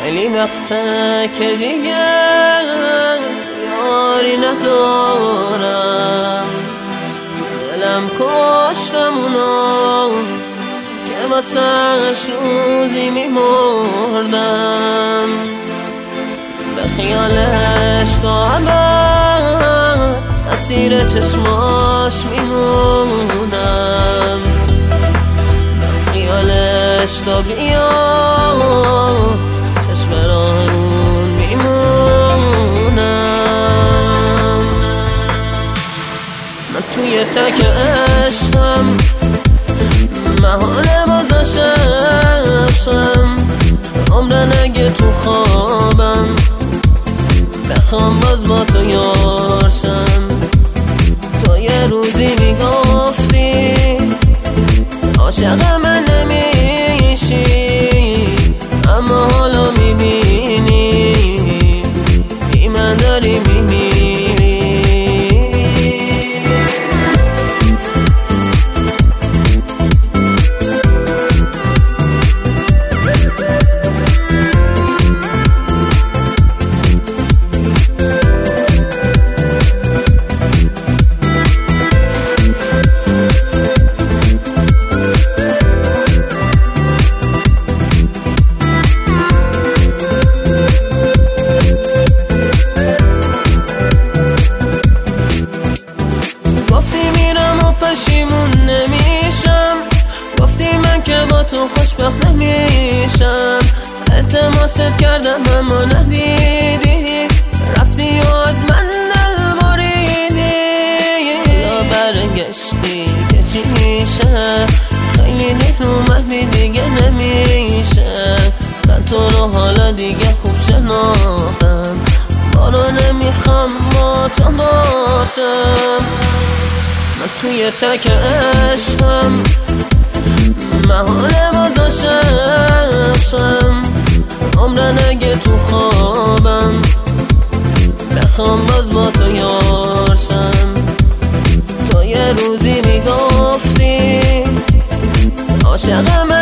خیلی وقته که دیگه یاری ندارم، تو دلم کشتم اونو که واسهش روزی میمردم، به خیالش تا ابد اسیر چشماش میمونم، به خیالش تا بیام چشم راه اون میمونم. من توی تک عشقم محاله بازش عشقم، عمرن اگه تو خوابم بخوام باز با تو یارشم. تو یه روزی میگفتی عاشق من نمیشی، اما حالا میبینی بی من داری میمیری. پشیمون نمیشم، گفتی من که با تو خوشبخت نمیشم، التماست کردم اما ندیدی، رفتی و از من دل بریدی. یا برگشتی که چی میشه، خیلی دیر اومدی دیگه نمیشه، من تو رو حالا دیگه خوب شناختم، بارو نمیخوام با تو باشم. من توی تک عشقم محاله بازش عشقم، عمرن اگه تو خوابم بخوام باز با تو یارشم. تو یه روزی میگفتی عاشق من